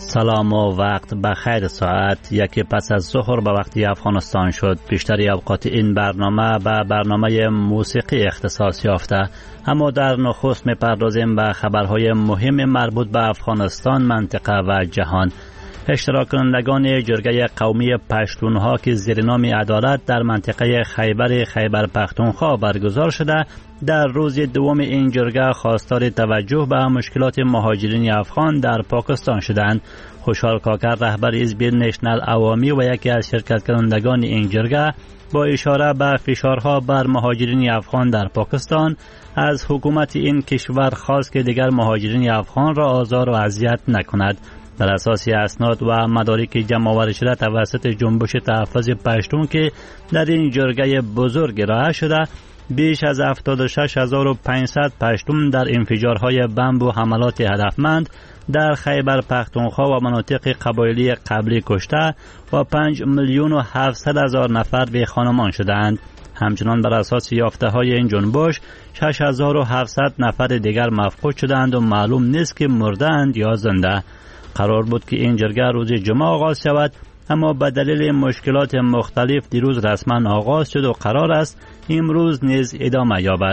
سلام و وقت بخیر. ساعت 1 پس از ظهر به وقت افغانستان شد. بیشتری اوقات این برنامه به برنامه موسیقی اختصاص یافته، اما در نخست می‌پردازیم به خبرهای مهم مربوط به افغانستان، منطقه و جهان. اشتراک کنندگان جرگه قومی پشتونها که زیر نام عدالت در منطقه خیبر پختونخوا برگزار شده، در روز دوم این جرگه خواستار توجه به مشکلات مهاجرین افغان در پاکستان شدند. خوشحال کاکر، رهبر حزب نشنل عوامی و یکی از شرکت کنندگان این جرگه، با اشاره به فشارها بر مهاجرین افغان در پاکستان از حکومت این کشور خواست که دیگر مهاجرین افغان را آزار و اذیت نکند. بر اساس اسناد و مدارک جمع آوری شده توسط جنبش تحفظ پشتون که در این جرگه بزرگ ارائه شده، بیش از 76500 پشتون در انفجارهای بمب و حملات هدفمند در خیبر پختونخوا و مناطق قبایلی قبلی کشته و 5,700,000 نفر به خانمان شدند. همچنان بر اساس یافته های این جنبش 6700 نفر دیگر مفقود شدند و معلوم نیست که مردند یا زنده. قرار بود که این جرگه روز جمعه آغاز شود، اما به دلیل مشکلات مختلف دیروز رسما آغاز شد و قرار است امروز نیز ادامه یابد.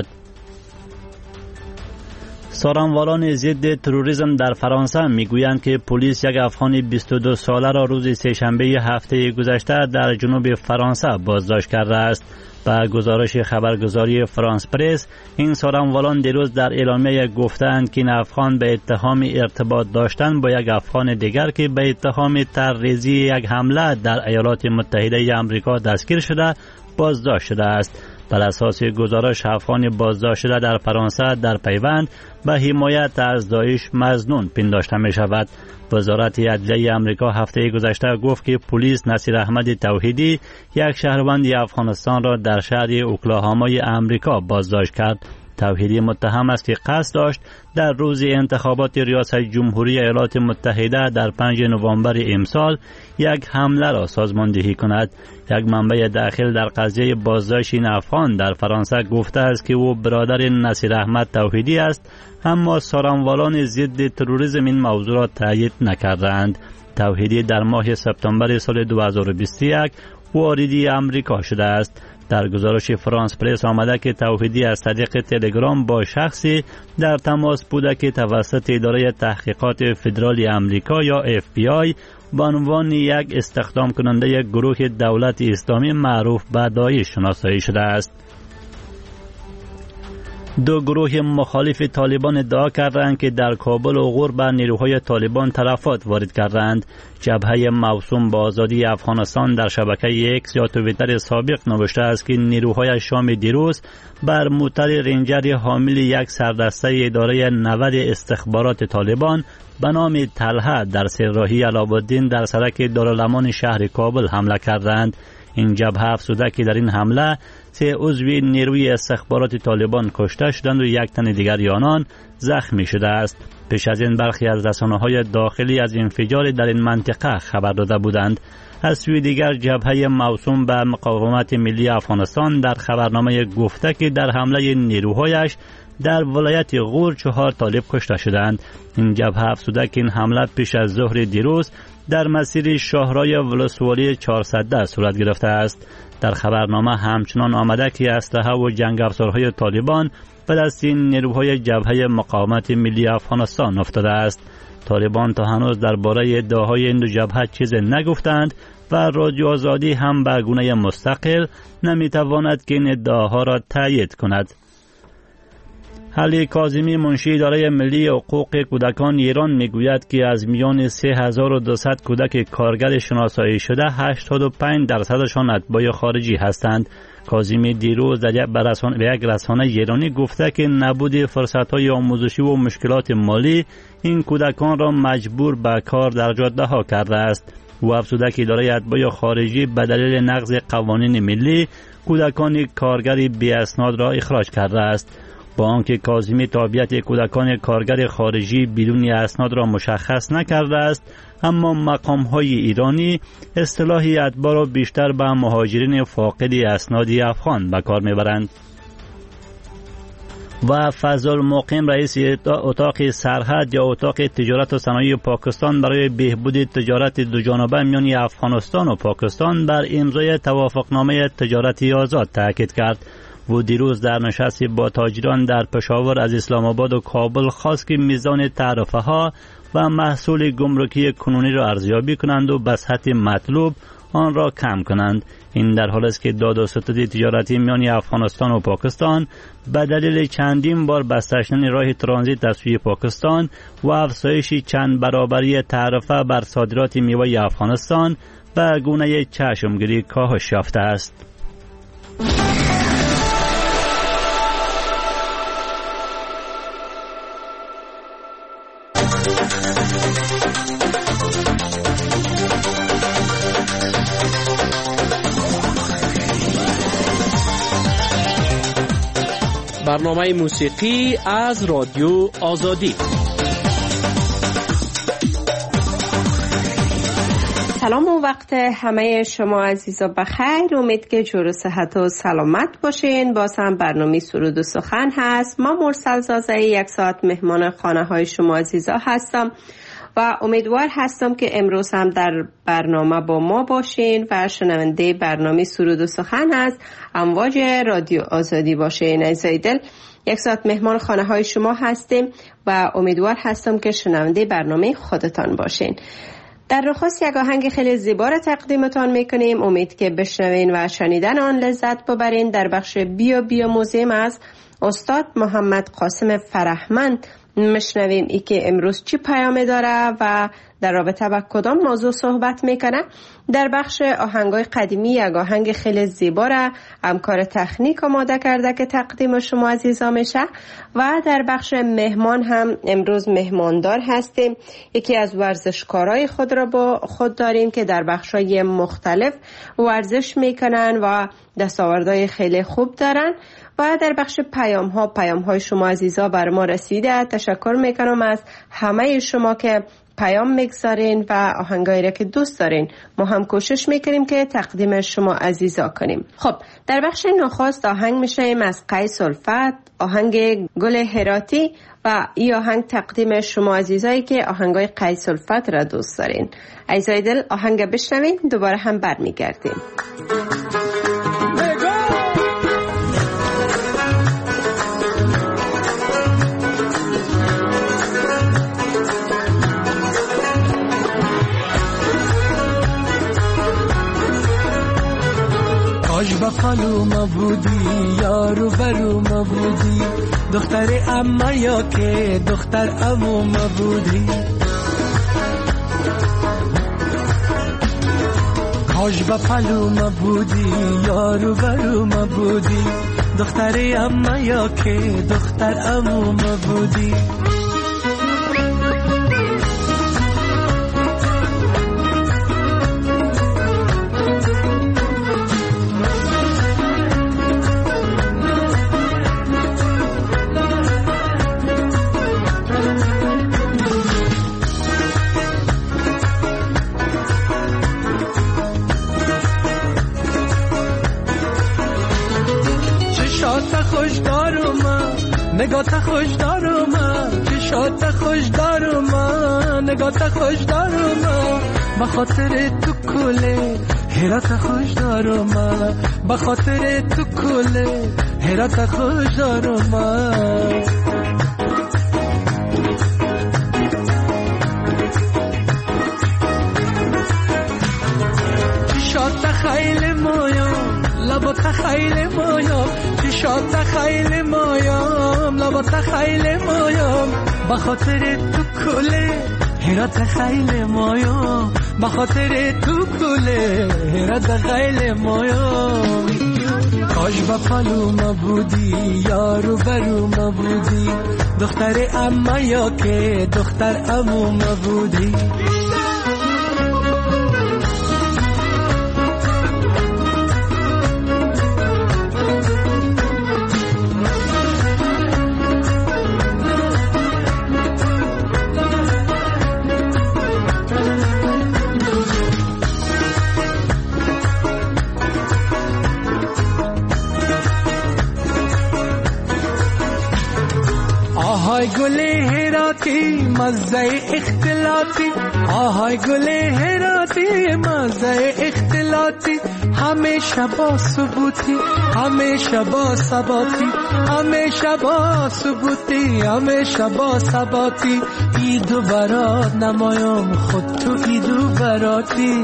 سارنوالان ضد تروریسم در فرانسه میگویند که پلیس یک افغان 22 ساله را روز سه‌شنبه هفته گذشته در جنوب فرانسه بازداشت کرده است. با گزارش خبرگزاری فرانس پرس، این سارنوالان دیروز در اعلامیه گفتند که این افغان به اتهام ارتباط داشتن با یک افغان دیگر که به اتهام ترریزی یک حمله در ایالات متحده آمریکا دستگیر شده بازداشت شده است. بر اساس گزارش، افغان بازداشت شده در فرانسه در پیوند به حمایت از داعش مظنون پنداشته می شود. وزارت عدلیه آمریکا هفته گذشته گفت که پلیس نصیر احمد توحیدی، یک شهروند افغانستان را در شهر اوکلاهامای آمریکا بازداشت کرد. توحیدی متهم است که قصد داشت در روز انتخابات ریاست جمهوری ایالات متحده در 5 نوامبر امسال یک حمله را سازماندهی کند. یک منبع داخل در قضیه بازداشت این افغان در فرانسه گفته است که او برادر نصیر احمد توحیدی است، اما سارنوالان ضد تروریسم این موضوع را تایید نکردند. توحیدی در ماه سپتامبر سال 2021 وارد آمریکا شده است. در گزارش فرانس پرس آمده که توحیدی از طریق تلگرام با شخصی در تماس بوده که توسط اداره تحقیقات فدرال آمریکا یا FBI به عنوان یک استخدام کننده گروه دولت اسلامی معروف به داعش شناسایی شده است. دو گروه مخالف طالبان ادعا کردند که در کابل عبور بر نیروهای طالبان تلفات وارد کردند. جبهه موسوم به آزادی افغانستان در شبکه اکس یا توییتر سابق نوشته است که نیروهای شام دیروز بر موتر رنجر حامل یک سردسته اداره 90 استخبارات طالبان به نام طلحه در سرراهی علاءالدین در سرک دارالامان شهر کابل حمله کردند. این جبهه افزوده که در این حمله 3 عضو نیروی استخبارات طالبان کشته شدند و 1 تن دیگر آنان زخمی شده است. پیش از این برخی از رسانه‌های داخلی از انفجار در این منطقه خبر داده بودند. از سوی دیگر جبهه موسوم به مقاومت ملی افغانستان در خبرنامه گفته که در حمله نیروهایش در ولایت غور 4 طالب کشته شدند. این جبهه افزوده که این حمله پیش از ظهر دیروز در مسیر شاهرای ولسوالی 410 صورت گرفته است. در خبرنامه همچنان آمده که اسلحه و جنگ افزارهای طالبان به دست این نیروهای جبهه مقاومت ملی افغانستان افتاده است. طالبان تا هنوز درباره ادعاهای این دو جبهه چیز نگفتند و رادیو آزادی هم به گونه مستقل نمیتواند که این ادعاها را تایید کند. علی کاظمی، منشی اداره ملی حقوق کودکان ایران، میگوید که از میان 3200 کودک کارگر شناسایی شده 85% اتباع خارجی هستند. کاظمی دیروز در یک رسانه ایرانی گفته که نبود فرصت‌های آموزشی و مشکلات مالی این کودکان را مجبور به کار در جاده‌ها کرده است. او افزوده که اداره اتباع خارجی به دلیل نقض قوانین ملی کودکان کارگر بی اسناد را اخراج کرده است. با آنکه کاظمی تابعیت کودکان کارگر خارجی بدون اسناد را مشخص نکرده است، اما مقام‌های ایرانی اصطلاح اتباع را بیشتر به مهاجرین فاقد اسناد افغان به کار می‌برند. و فضل مقیم رئیس اتاق سرحد یا اتاق تجارت و صنایع پاکستان برای بهبود تجارت دوجانبه میان افغانستان و پاکستان بر امضای توافقنامه تجارتی آزاد تاکید کرد. و دیروز در نشستی با تاجران در پشاور از اسلام آباد و کابل خواست که میزان تعرفه ها و محصول گمرکی کنونی را ارزیابی کنند و به سطح مطلوب آن را کم کنند. این در حالی است که داد و ستد تجارتی میان افغانستان و پاکستان به دلیل چندین بار بسته شدن راه ترانزیت از سوی پاکستان و افزایش چند برابری تعرفه بر صادرات میوه افغانستان به گونه چشمگیری کاهش یافته است. برنامه موسیقی از رادیو آزادی. سلام و وقت همه شما عزیزا بخیر. امید که جور و صحت و سلامت باشین. باز هم برنامه سرود و سخن هست. ما مرسل زازه یک ساعت مهمان خانه های شما عزیزا هستم و امیدوار هستم که امروز هم در برنامه با ما باشین و شنونده برنامه سرود و سخن هست امواج رادیو آزادی باشین. عزیزای دل، یک ساعت مهمان خانه های شما هستیم و امیدوار هستم که شنونده برنامه خودتان باشین. در نخست یک آهنگ خیلی زیبا را تقدیمتان میکنیم. امید که بشنوین و شنیدن آن لذت ببرین. در بخش بیا بیا موزیم از استاد محمد قاسم فرهمند میشنویم ای که امروز چی پیام داره و در رابطه با کدام موضوع صحبت میکنه. در بخش آهنگای قدیمی یک آهنگ خیلی زیبا را همکار تکنیک آماده کرده که تقدیم شما عزیزا میشه. و در بخش مهمان هم امروز مهماندار هستیم. یکی از ورزشکارای خود را با خود داریم که در بخشای مختلف ورزش میکنن و دستاوردهای خیلی خوب دارن. و در بخش پیام های شما عزیزا بر ما رسیده. تشکر میکنم از همه شما که پیام میگذارین و آهنگایی را که دوست دارین. ما هم کوشش میکنیم که تقدیم شما عزیزا کنیم. خب در بخش نخست آهنگ میشیم از قیس الفت، آهنگ گل هراتی و این آهنگ تقدیم شما عزیزایی که آهنگای قیس الفت را دوست دارین. عزیزای دل، آهنگ بشنوین، دوباره هم برمیگردیم. کاش با خانوم بودی، یارو برو ما بودی، دختر اما یا که دختر عموم بودی. کاش با پلوم بودی، یارو برو ما بودی، دختر اما یا که دختر عموم بودی. نگات خوش دارم، چشات خوش دارم، نگات خوش دارم، بخاطر تو کله هرات خوش دارم، بخاطر تو کله هرات خوش دارم. چشات خیلی مایا، لبات خیلی مایا، چشات خیلی مایم، لبات خیلی مایم، بخاطر تو کله هرات خیلی مایم، بخاطر تو کله هرات خیلی مایم. کاش با پلوم بودی، یارو برو ما بودی، دختر اما یا که دختر عموم بودی. آهای گل هراتی مزه اختلاطی، آهای گل هراتی مزه اختلاطی، همیشه با ثبوتی، همیشه با ثباتی، همیشه با ثبوتی، همیشه با ثباتی. ایدو برات نمایم خود تو ایدو براتی.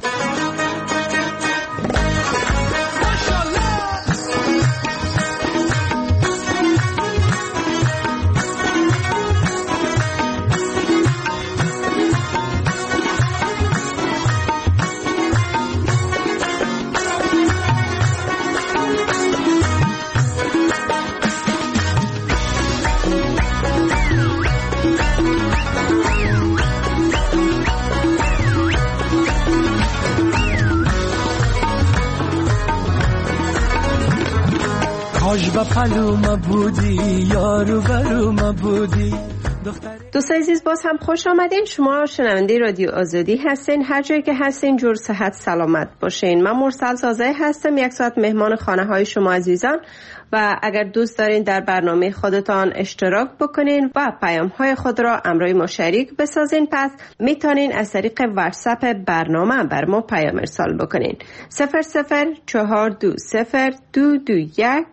و پلو مبودی یارو برو مبودی. دوستان عزیز باز هم خوش آمدین. شما شنونده رادیو آزادی هستین. هر جایی که هستین جور صحت سلامت باشین. من مرسل زازه هستم، یک ساعت مهمان خانه های شما عزیزان. و اگر دوست دارین در برنامه خودتان اشتراک بکنین و پیام های خود را همراه ما شریک بسازین، پس میتونین از طریق واتساپ برنامه بر ما پیام ارسال بکنین. 004202221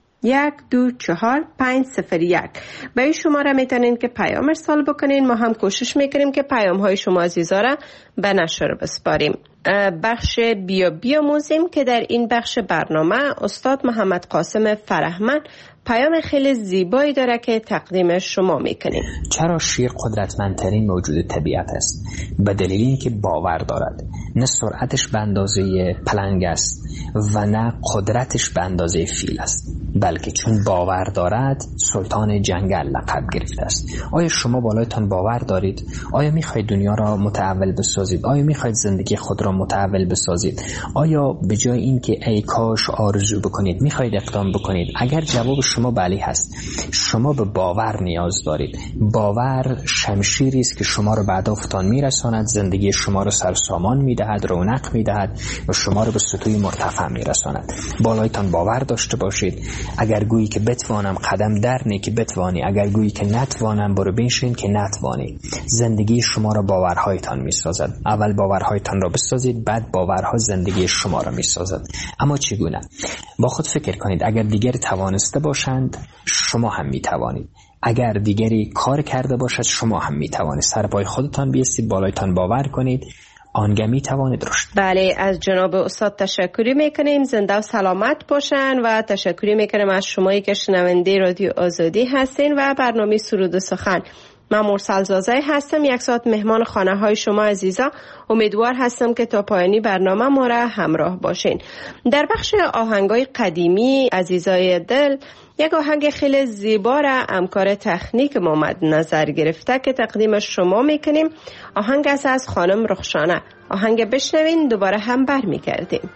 124-501 به این شماره میتونین که پیام ارسال بکنین. ما هم کوشش میکنیم که پیام های شما عزیزا را به نشر بسپاریم. بخش بیاموزیم که در این بخش برنامه استاد محمد قاسم فرهمند پیام خیلی زیبایی داره که تقدیم شما میکنیم. چرا شیر قدرتمندترین موجود طبیعت است؟ به دلیل اینکه باور دارد. نه سرعتش به اندازه پلنگ است و نه قدرتش به اندازه فیل است، بلکه چون باور دارد سلطان جنگل لقب گرفته است. آیا شما بالایتان باور دارید؟ آیا میخواید دنیا را متحول بسازید؟ آیا میخواید زندگی خود را متحول بسازید؟ آیا به جای اینکه ای کاش آرزو بکنید میخواید اقدام بکنید؟ اگر جواب شما بله هست، شما به باور نیاز دارید. باور شمشیری است که شما را به هدفتان میرساند، زندگی شما را سرسامان میدهد، رونق میدهد و شما را به سطوح مرتفع میرساند. بالایتان باور داشته باشید. اگر گویی که بتوانم قدم در نه که بتوانی، اگر گویی که نتوانم برو بنشین که نتوانی. زندگی شما را باورهایتان میسازد. اول باورهایتان را بسازید، بعد باورها زندگی شما را میسازد. اما چگونه؟ با خود فکر کنید. اگر دیگری توانسته باشند شما هم میتوانید. اگر دیگری کار کرده باشد شما هم میتوانید. سر پای خودتان بیستید، بالایتان باور کنید، آنگه میتوانید رشد. بله، از جناب استاد تشکری میکنیم. زنده و سلامت باشن و تشکری میکنیم از شمایی که شنونده رادیو آزادی هستین و برنامه سرود و سخن. من مرسل زازه هستم، یک ساعت مهمان خانه های شما عزیزا. امیدوار هستم که تا پایانی برنامه ما را همراه باشین. در بخش آهنگای قدیمی عزیزای دل، یک آهنگ خیلی زیبا را همکار تکنیک ما مد نظر گرفته که تقدیم شما میکنیم. آهنگ از خانم رخشانه. آهنگ بشنوین، دوباره هم برمیگردیم.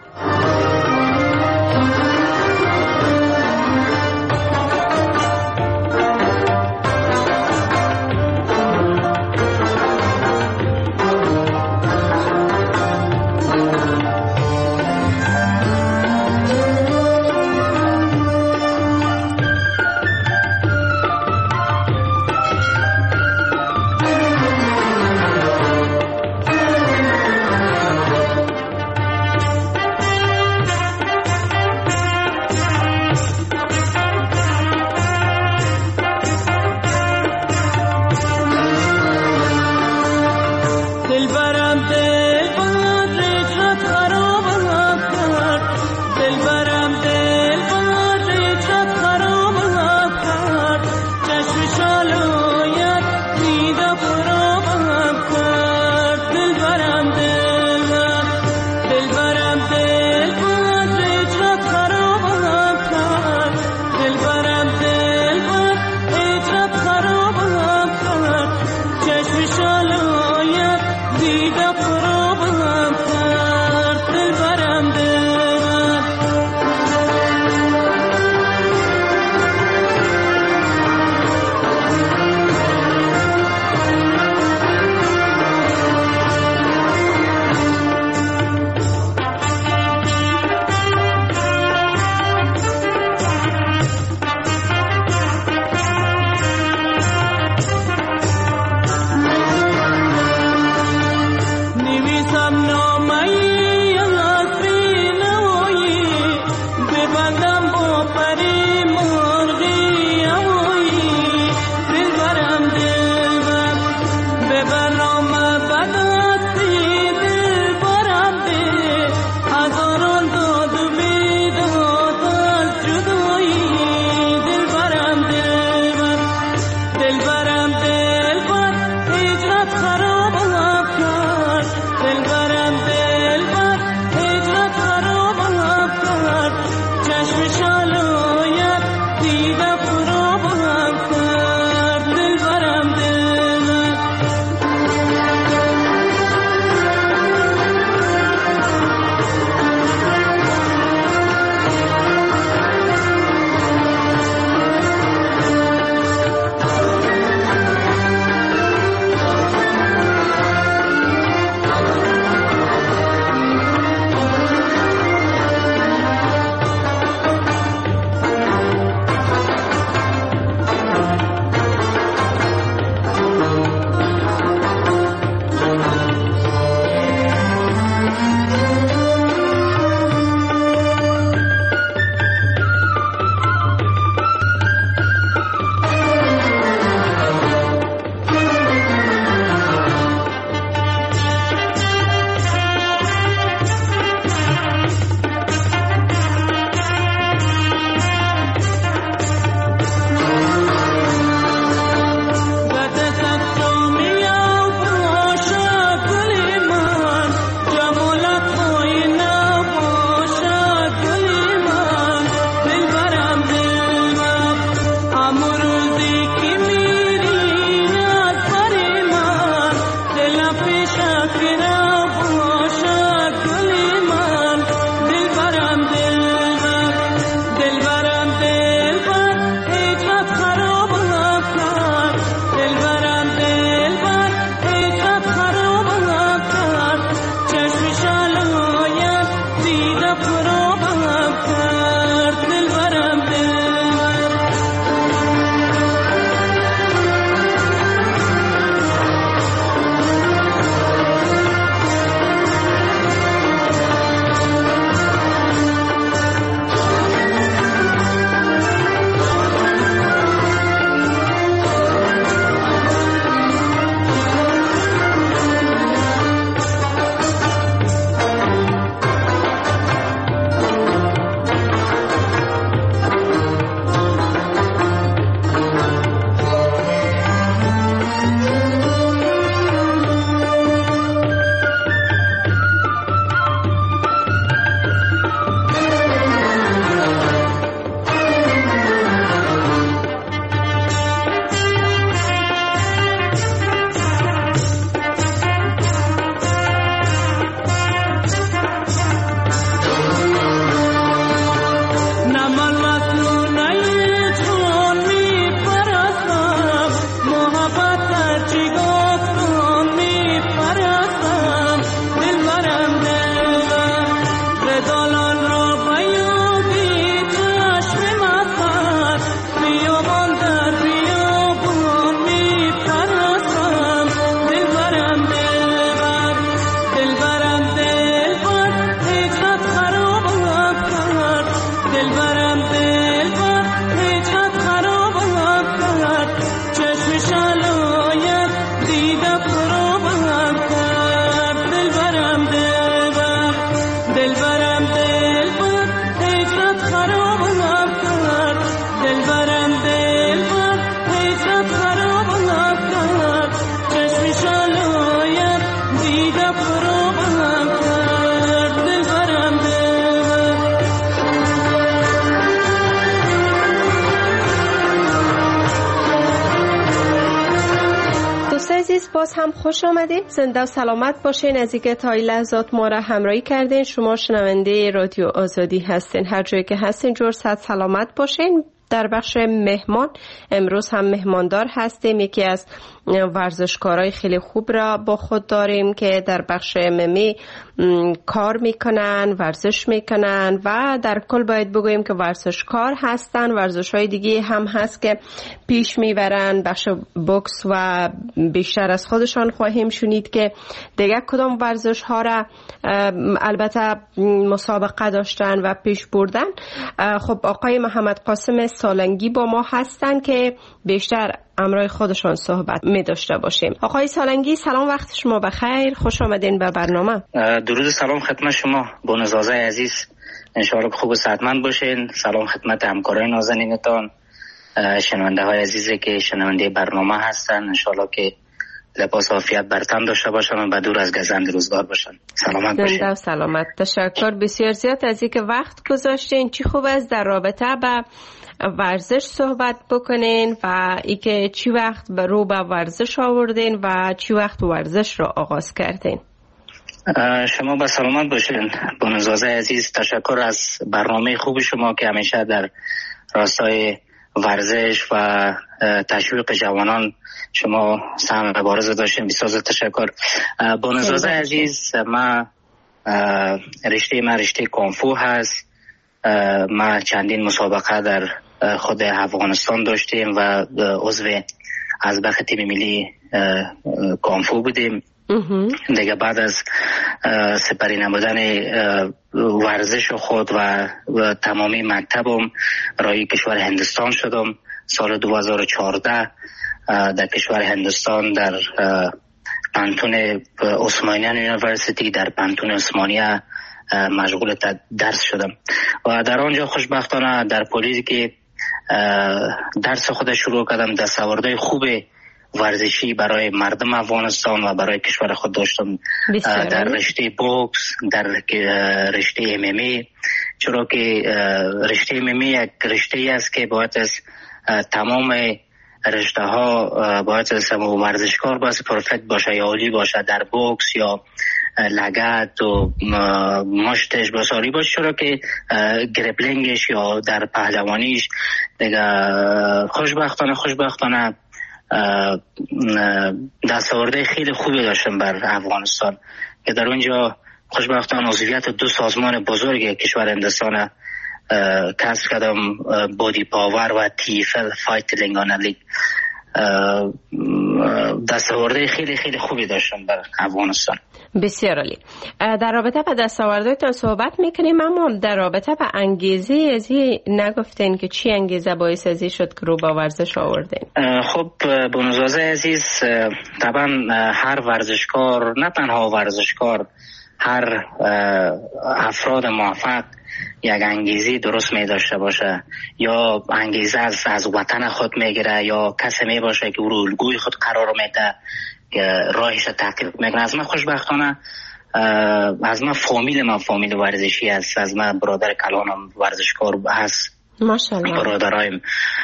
باز هم خوش آمدید. زنده و سلامت باشین. از اینکه تا این لحظات ما را همراهی کردین. شما شنونده رادیو آزادی هستین. هر جایی که هستین جور صحت سلامت باشین. در بخش مهمان امروز هم مهماندار هستیم. یکی از ورزشکارای خیلی خوب را با خود داریم که در بخش MMA کار میکنن، ورزش میکنن و در کل باید بگوییم که ورزشکار هستن. ورزش‌های دیگه هم هست که پیش میبرن، بخش بوکس و بیشتر از خودشان خواهیم شنید که دیگه کدام ورزش‌ها را البته مسابقه داشتن و پیش بردن. خب آقای محمد قاسم سالنگی با ما هستن که بیشتر امرای خودشان صحبت می داشته باشیم. آقای سالنگی سلام، وقت شما بخیر، خوش آمدین به برنامه. درود سلام خدمت شما بونزازه عزیز، انشاءالله خوب و صحتمند باشین. سلام خدمت همکارای نازنینتان، شنونده های عزیزی که شنونده برنامه هستن، انشاءالله که لباس عافیت بر تن داشته باشن و بدور از گزند روزگار باشن. سلامت باشین. زنده و سلامت. تشکر بسیار زیاد از اینکه وقت گذاشتین. چی خوب است در رابطه با ورزش صحبت بکنین و اینکه چی وقت رو به ورزش آوردین و چی وقت ورزش رو آغاز کردین. شما با سلامت باشین بونزازه عزیز. تشکر از برنامه خوب شما که همیشه در راستای ورزش و تشویق جوانان شما سهم مبارزه داشتین. بسیار تشکر. بونزازه عزیز، ما رشته کونفو هست. ما چندین مسابقه در خود افغانستان داشتیم و عضو از بخ تیم ملی کونفو بودیم. دیگه بعد از سپری نمودن ورزش خود و تمامی مکتبم رای کشور هندوستان شدم. سال 2014 در کشور هندوستان در پانتون عثمانیان یونیورسیتی در پانتون عثمانیه مشغول درس شدم و در آنجا خوشبختانه در پلیس که درس خود شروع کردم، دستاوردهای خوب ورزشی برای مردم افغانستان و برای کشور خود داشتم در رشته بوکس، در رشته MMA، چرا که رشته MMA یک رشته است که باید از تمام رشته ها باید از ورزشکار باید پرفکت باشه یا عالی باشه در بوکس یا لگت و مشتش بساری باشه، چرا که گریپلینگش یا در پهلوانیش دیگه خوشبختانه دستاورده خیلی خوبی داشتم بر افغانستان که در اونجا خوشبختانه عضویت 2 سازمان بزرگ کشور هندوستان کسب کردم، بودی پاور و TFL فایت تلنگانه لیگ. دستاورده خیلی خیلی خوبی داشتم بر افغانستان. بسیار عالی. در رابطه با دستاوردهایتان صحبت میکنیم، اما در رابطه با انگیزه ازی نگفتین که چی انگیزه باعث ازی شد که رو با ورزش آوردین؟ خب بونزازه عزیز، طبعا هر ورزشکار، نه تنها ورزشکار، هر افراد موفق یک انگیزه درست می داشته باشه، یا انگیزه از وطن خود میگیره، یا کسی می باشه که او رو الگوی خود قرار میده، راهش تعقیب میکنه. از من خوشبختانه از من فامیل ورزشی است. از من برادر کلانم ورزشکار هست، ماشاءالله. برادرایم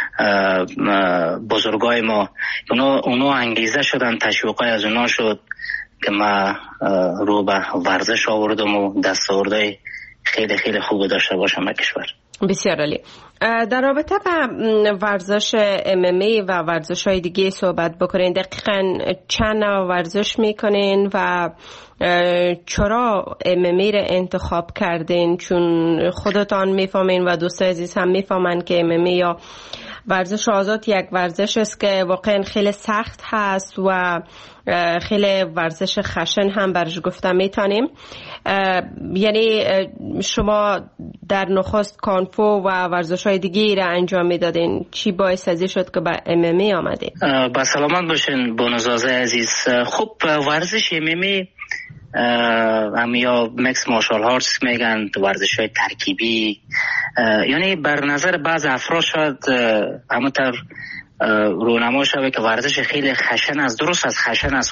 بزرگای ما اونو انگیزه شدن، تشویقای از اونا شد که ما رو به ورزش آوردم و دستاوردهای خیلی خیلی خوب داشته باشم به کشور. بسیار عالی. در رابطه با ورزش MMA و ورزش های دیگه صحبت بکنین. دقیقاً چند نوع ورزش میکنین و چرا MMA را انتخاب کردین؟ چون خودتان میفهمین و دوستای عزیز هم میفهمن که MMA یا ورزش آزاد یک ورزش است که واقعا خیلی سخت هست و خیلی ورزش خشن هم برش گفته میتونیم. یعنی شما در نخست کانفو و ورزش های دیگه را انجام میدادین، چی باعث ازی شد که به MMA آمدین؟ با سلامت باشین بونزازه عزیز. خب ورزش MMA هم یا مکس مارشال آرتس میگن، ورزش های ترکیبی، یعنی بر نظر بعض افراد شاید همونطور رونما شده که ورزش خیلی خشن است. درست است، خشن است،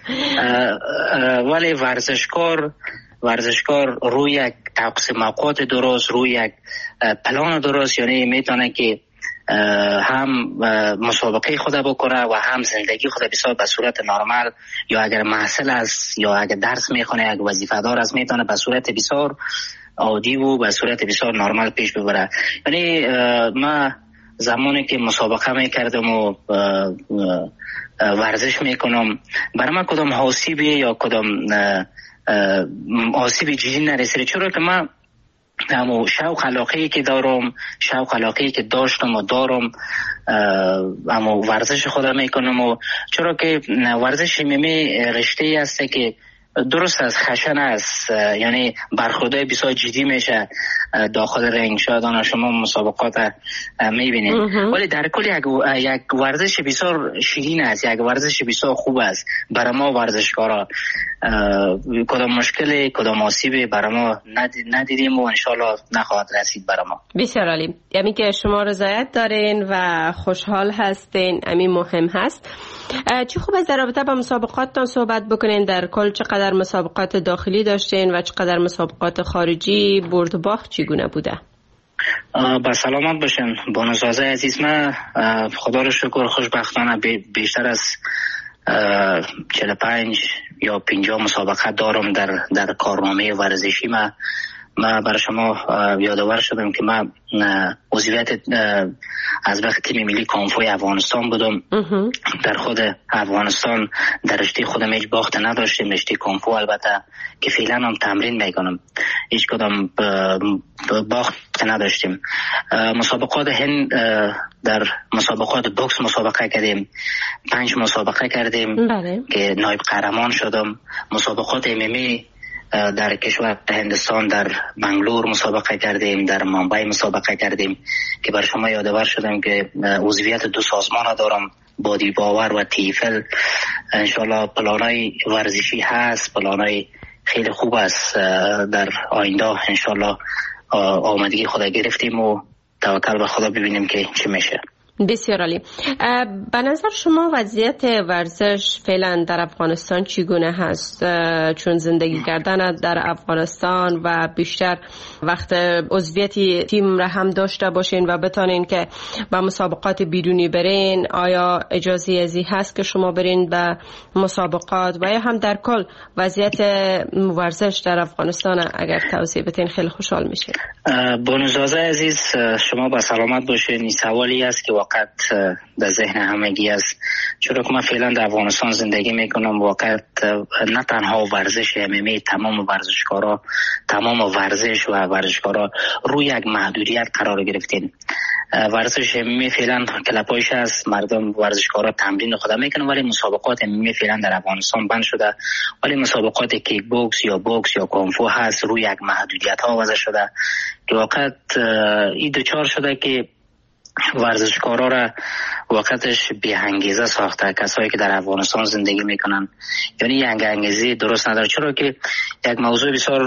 ولی ورزشکار روی یک تقسیم اوقات درست، روی یک پلان درست، یعنی میتونه که هم مسابقه خود بکنه و هم زندگی خود بسیار به صورت نرمال، یا اگر محصل است یا اگر درس میخونه، اگر وظیفه دار است، میتونه به صورت بسیار عادی و به صورت بسیار نرمال پیش ببره. یعنی ما زمانی که مسابقه میکردم و ورزش میکنم برای من کدام آسیبی یا کدام آسیب جدی نرسیده، چرا که من همو شوق علاقه‌ای که دارم، شوق علاقه‌ای که داشتم و دارم همو ورزش خودم میکنم و چرا که ورزش میمی رشته هسته که درست از خشن است، یعنی برخوردهای بسیار جدی میشه داخل رنگ. شاید شما مسابقات میبینید، ولی در کل یک ورزش بسیار شیرین است، یک ورزش بسیار خوب است برای ما ورزشکارا. کدام مشکل کدام آسیبی برای ما ندیدیم و انشالله نخواهد رسید برای ما. بسیار عالی. یعنی که شما رضایت دارین و خوشحال هستین، همین مهم هست. چه خوب است در رابطه با مسابقاتتان صحبت بکنین. در کل چقدر مسابقات داخلی داشتین و چقدر مسابقات خارجی؟ برد و باخت چگونه بوده؟ با سلامت باشین بانوزازه عزیز. من خدا رو شکر خوشبختانه بیشتر از 45 یا 50 مسابقه دارم در کارنامه ورزشی. من برای شما یادآور شدم که من عضویت از وقت تیم ملی کانفوی افغانستان بودم. در خود افغانستان در رشته خودم هیچ باخت نداشتیم، رشته کانفو البته که فعلا هم تمرین میکنم هیچ کدام باخت نداشتیم. مسابقات هند، در مسابقات بوکس مسابقه کردیم، 5 مسابقه کردیم که نایب قهرمان شدم. مسابقات MMA در کشور هندستان در بنگلور مسابقه کردیم، در ممبئی مسابقه کردیم که بر شما یادآور شدم که عضویت 2 سازمان دارم، بادی باور و تیفل. انشالله پلانای ورزشی هست، پلانای خیلی خوب است. در آینده انشالله آمادگی خدا گرفتیم و توکل به خدا ببینیم که چی میشه. بسیار عالی. به نظر شما وضعیت ورزش فعلا در افغانستان چگونه هست؟ چون زندگی کردن در افغانستان و بیشتر وقت عضویت تیم را هم داشته باشین و بتانین که با مسابقات بیرونی برین، آیا اجازه ازی هست که شما برین به مسابقات و یا هم در کل وضعیت ورزش در افغانستان اگر توضیح بدین خیلی خوشحال میشه. بانوزازه عزیز شما با سلامت باشین. این سوالی است که واقعا در ذهن همگی است، چون که من فعلا در افغانستان زندگی میکنم. واقعا نه تنها ورزش MMA، تمام ورزشکارا، تمام ورزش و ورزشکارا روی یک محدودیت قرار گرفتین. ورزش MMA فعلا کلپایش است، مردم ورزشکارا تمرین خود میکنن، ولی مسابقات MMA فعلا در افغانستان بند شده. ولی مسابقات کیک بوکس یا بوکس یا کونفو هست، روی یک محدودیت ها وضع شده که واقعا این دوچار شده که ورزشکارا را وقتش بی انگیزه ساخته. کسایی که در افغانستان زندگی میکنن یعنی یک انگیزه درست نداره. چرا که یک موضوع بسیار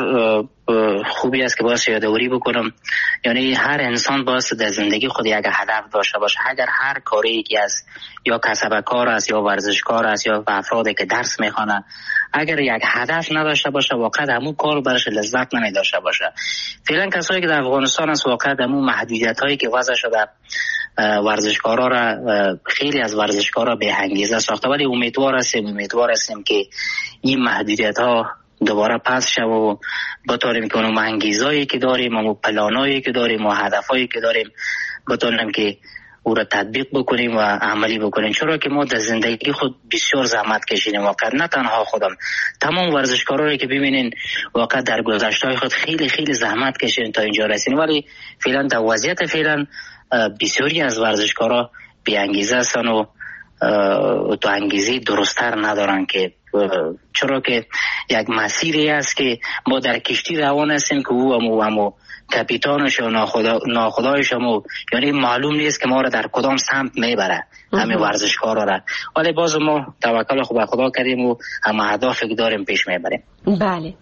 خوبی است که باید یادآوری بکنم، یعنی هر انسان باید در زندگی خود یک هدف داشته باشه. اگر هر کاری که است، یا کسب کار است یا ورزشکار است یا افرادی که درس میخوانه، اگر یک هدف نداشته باشه واقعا همون کار برش لذت نمیداشته باشه. فعلا کسایی که در افغانستان است واقعا همون محدودیت هایی که وضع شده ورزشکارا را، خیلی از ورزشکارا به انگیزه ساخته. ولی امیدوار هستیم که این محدودیت ها دوباره پس شد و بتونیم که اون انگیزایی که داریم و پلانایی که داریم و هدفایی که داریم بتونیم که او را تطبیق بکنیم و عملی بکنیم. چرا که ما در زندگی خود بسیار زحمت کشیدیم، واقعا نه تنها خودم، تمام ورزشکارایی که ببینین واقعا در گذشته خود خیلی خیلی زحمت کشیدیم تا اینجا رسیدیم. ولی فعلا در وضعیت فعلا بسیاری از ورزشکارا بی انگیزه هستن و تو انگیزه درست‌تر ندارن، که چرا که یک مسیری است که ما در کشتی روان هستیم که او همو کپیتانش و ناخدایش همو، یعنی معلوم نیست که ما را در کدام سمت میبره همه ورزشکارا را. ولی باز ما توکل به خدا کردیم و هم اهدافی که داریم پیش میبریم. بله،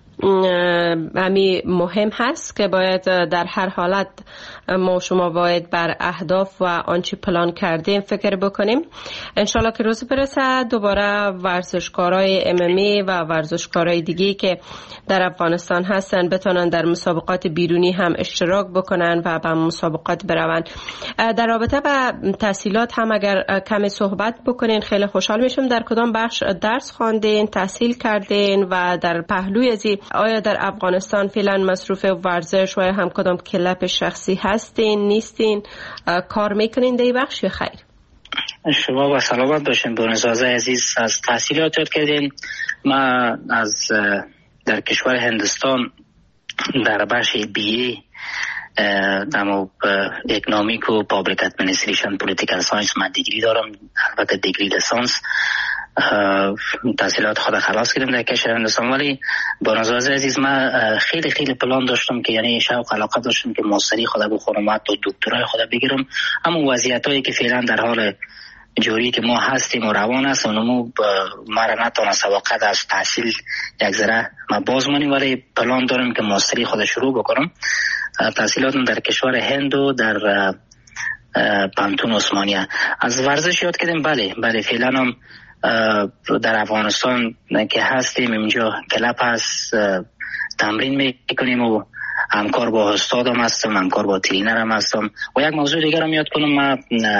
همی مهم هست که باید در هر حالت ما شما باید بر اهداف و آنچه پلان کردیم فکر بکنیم. انشالله که روز برسه دوباره ورزشکارای MMA و ورزشکارای دیگه که در افغانستان هستن بتونن در مسابقات بیرونی هم اشتراک بکنن و به مسابقات برون. در رابطه با تحصیلات هم اگر کمی صحبت بکنین خیلی خوشحال میشم. در کدام بخش درس خواندین، تحصیل کردین و در پهلوی از آیا در افغانستان فعلا مصروف ورزش و هم کدام کلب شخصی هستین نیستین، کار میکنین در این بخش یا خیر؟ شما با سلامت باشین. بونزازه عزیز، از تحصیلات یاد کردین. ما در کشور هندوستان در بخش BA نمو اکنامیک و پابلیک ادمنستریشن پولیتیکال ساینس من دیگری دارم، البته دیگری لیسانس. تحصیلات خود خلاص کردم در کشور هندوستان، ولی بونزازه عزیز ما خیلی پلان داشتم که یعنی شوق علاقه داشتم که ماستری خود بخونم و تا دکترای خود بگیرم. اما وضعیتایی که فعلا در حال جوری که ما هستیم و روان است اونمو ما را نتونست وقت از تحصیل یک ذره ما باز مانیم، ولی پلان دارم که ماستری خود شروع بکنم. تحصیلاتم در کشور هند و در پانتون عثمانیه. از ورزش یاد کردیم. بله فعلا هم در افغانستان که هستیم اینجا کلب هست، تمرین میکنیم و همکار با استادم هستم، همکار با ترینرم هستم. و یک موضوع دیگر هم یاد کنم، ما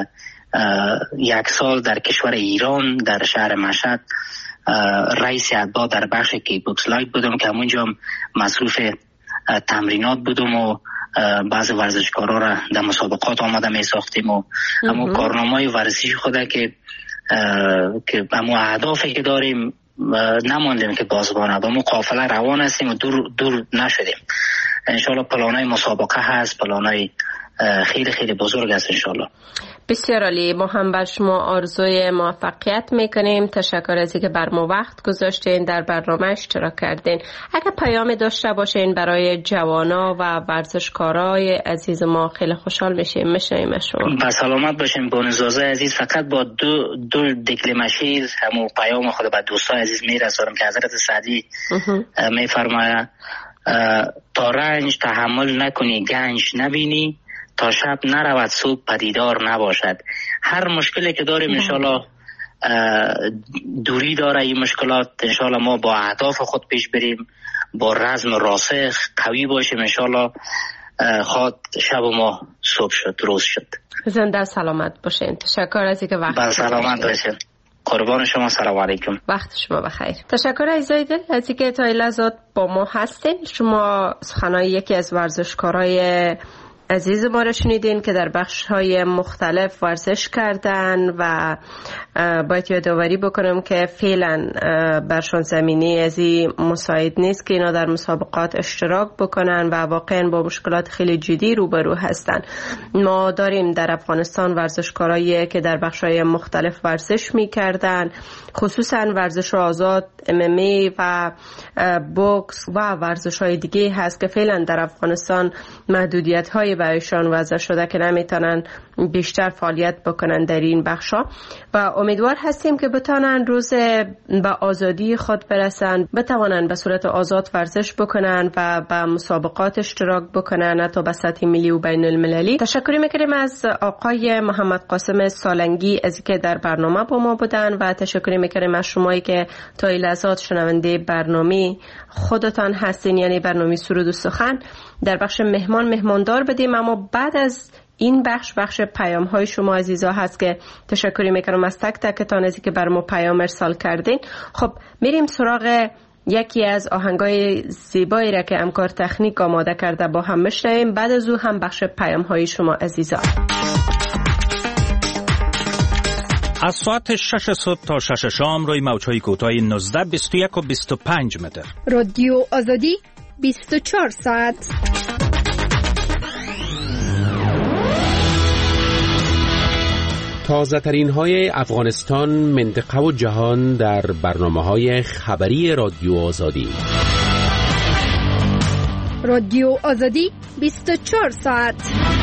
1 سال در کشور ایران در شهر مشهد رئیس اتباع در بخش کیک بوکس لایت بودم که همونجا مصروف تمرینات بودم و بعض ورزشکارا را در مسابقات آماده می ساختیم و همون کارنامه ورزشی خوده که همون اهدافی که داریم نماندیم که بازبانه با همون قافله روان هستیم و دور نشدیم. انشالله پلانای مسابقه هست، پلانای خیلی بزرگ است انشالله. بسیار عالی. ما هم بر شما آرزوی موفقیت میکنیم. تشکر از اینکه بر ما وقت گذاشتین، در برنامه اشتراک کردین. اگر پیام داشته باشین برای جوانا و ورزشکارای عزیز ما خیلی خوشحال میشیم. میشنویم شما. با سلامت باشین بونزازه عزیز. فقط با دو دکلمه شیر همو پیام خود به دوستان عزیز میرسونم که حضرت سعدی میفرماید تا رنج تحمل نکنی گنج نبینی، تا شب نرود صبح پدیدار نباشد. هر مشکلی که داریم انشالله دوری داره این مشکلات. انشالله ما با اهداف خود پیش بریم، با رزم راسخ قوی باشیم. انشالله خواد شب ما صبح شد، روز شد. زنده سلامت باشین. تشکر از اینکه وقت سلامت باشین. قربان شما. سلام علیکم. وقت شما بخیر. تشکر عزیزای دل از اینکه تا این لحظات با ما هستین. شما سخنهای یکی از ورزشکارای عزیز ما را شنیدین که در بخش‌های مختلف ورزش کردن و باید یادآوری بکنم که فعلا برشان زمینی از این مساعد نیست که اینا در مسابقات اشتراک بکنن و واقعا با مشکلات خیلی جدی روبرو هستن. ما داریم در افغانستان ورزشکارایی که در بخش‌های مختلف ورزش می‌کردن، خصوصا ورزش آزاد، MMA و بوکس و ورزش‌های دیگه هست که فعلا در افغانستان محدودیت‌های برایشان وضع شده که نمیتونن بیشتر فعالیت بکنن در این بخشا و امیدوار هستیم که بتونن روز به آزادی خود برسن، بتوانن به صورت آزاد ورزش بکنن و به مسابقات اشتراک بکنن حتی به سطح ملی و بین المللی. تشکر میکنیم از آقای محمد قاسم سالنگی از اینکه در برنامه با ما بودن و تشکر میکنیم از شمایی که تا این لحظات شنونده برنامه خودتان هستین، یعنی برنامه سرود و سخن. در بخش مهماندار بدیم، اما بعد از این بخش پیام های شما عزیزا هست که تشکری میکنم از تک تکتان از اینکه بر ما پیام ارسال کردین. خب میریم سراغ یکی از آهنگای زیبایی را که همکار تکنیک آماده کرده با هم میشنویم. بعد از او هم بخش پیام های شما عزیزا. از ساعت 6 صبح تا 6 شام روی موج‌های کوتاه 19 21 و 25 متر. رادیو آزادی 24 ساعت. تازه ترین های افغانستان، منطقه و جهان در برنامه‌های خبری رادیو آزادی. رادیو آزادی 24 ساعت.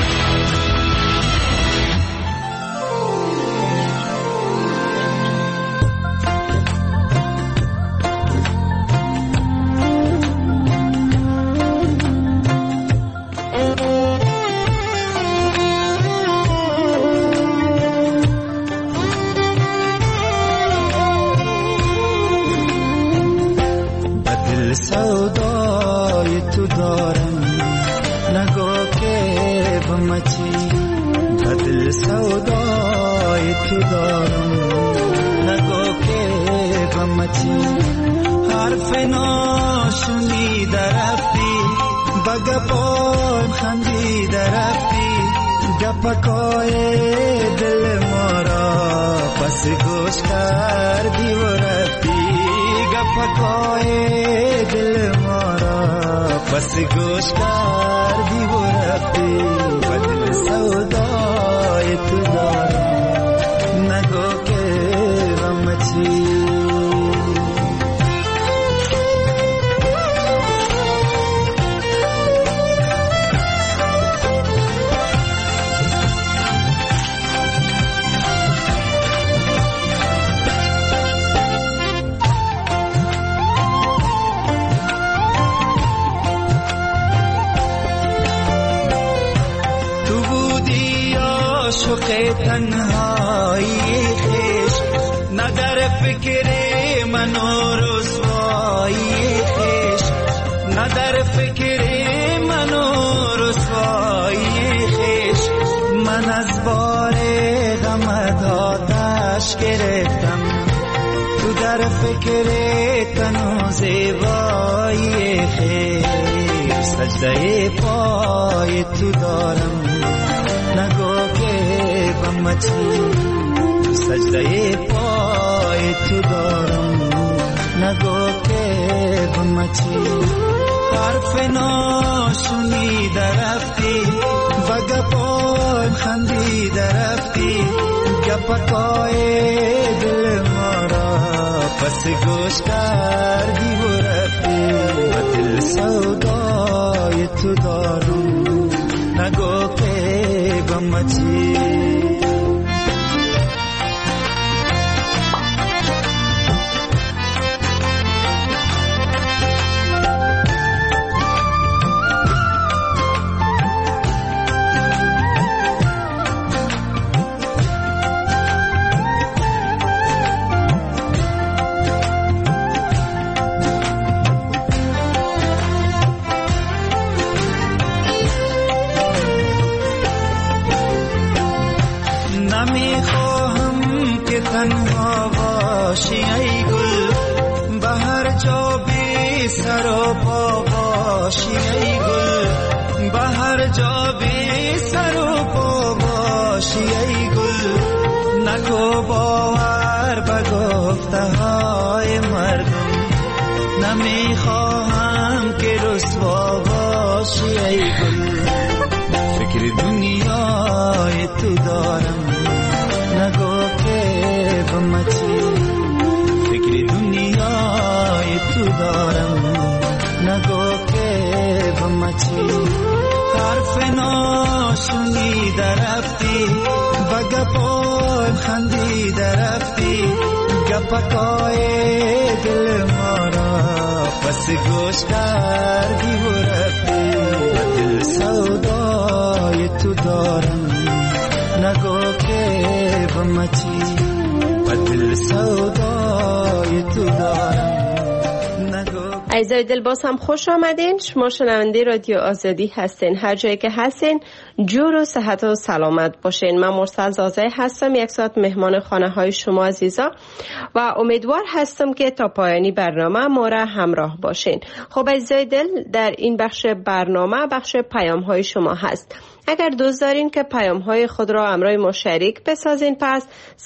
سودای تو دارم نگو که بمچی، بدل سودای تو دارم نگو که غم چی حرف ناشنیده رفتی بگپایم خندیده رفتی گپکای دل ما را پس گوش کردی و رفتی گپکای دل ما را پس گوش کردی و رفتی و دل سودای تو دارم نگو که غم چی تنهایی خیش نه در فکر من و رسوایی خیش نه در فکر من و رسوایی خیش من از بار غمت آتش گرفتم تو در فکر تن و زیبایی خیش سجده پای تو دارم نگو که غم چی سجده پای تو دارم نگو که غم چی حرف ناشنیده رفتی بگپایم خندیده رفتی گپکای دل ما را پس گوش کردی و رفتی و دل سودای تو دارم نگو که غم چی تنها باشی ای گل به هر جا بی سر و پا باشی ای گل به هر جا بی سر و پا باشی ای گل نکو باور به گفته های مردم نمیخواهم که رسوا باشی ای گل فکر دنیای تو دارم نگو که غم چی فکر دنیای تو دارم نگو که غم چی حرف ناشنیده رفتی بگپایم خندیده رفتی گپکای دل ما را پس گوش کردی و رفتی و دل سودای تو دارم نگو که غم چی و دل سودای تو دارم عزیزای دل باز هم خوش آمدین. شما شنونده رادیو آزادی هستین. هر جایی که هستین جور و صحت و سلامت باشین. من مرسل زازه هستم، یک ساعت مهمان خانه های شما عزیزا و امیدوار هستم که تا پایانی برنامه ما را همراه باشین. خب عزیزای دل، در این بخش برنامه بخش پیام های شما هست. اگر دوست دارین که پیام های خود را همراه ما شریک بسازین، پس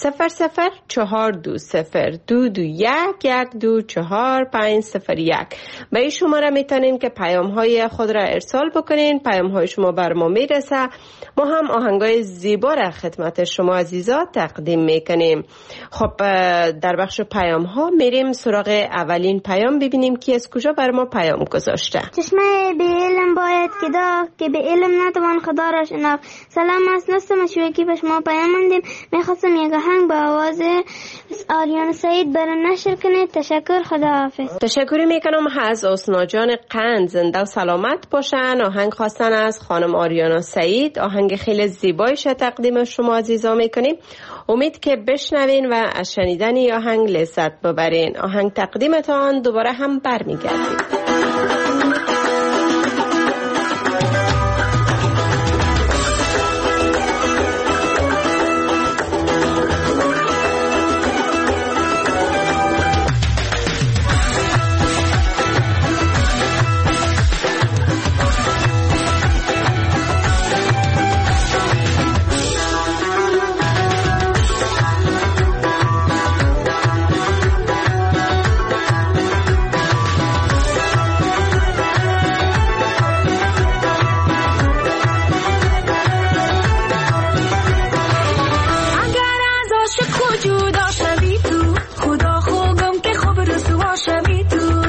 0042221124501 به این شماره میتونین که پیام های خود را ارسال بکنین. پیام های شما بر ما میرسه، ما هم آهنگای زیبا را خدمت شما عزیزا تقدیم میکنیم. خب در بخش پیام ها میریم سراغ اولین پیام، ببینیم کی از کجا بر ما پیام گذاشته. چشمه به علم باید که داغ که به علم نتوان خدا را شناخت. سلام، هستم شوکی به شما پیام مندیم. میخواستم یک آهنگ با آواز آریانا سعید برای نشر کنید. تشکر، خداحافظ. تشکر میکنم از اسنا جان قند، زنده و سلامت باشن. آهنگ خواستن از خانم آریانا سعید، آهنگ خیلی زیبایش تقدیم شما عزیزا میکنیم. امید که بشنوین و از شنیدن این آهنگ لذت ببرین. آهنگ تقدیمتان دوباره هم برمیگردیم. جدا شوی تو، خدا خوبم که خوب رسوا شوی تو.